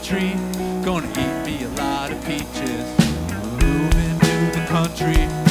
tree. Gonna eat me a lot of peaches. Moving to the country.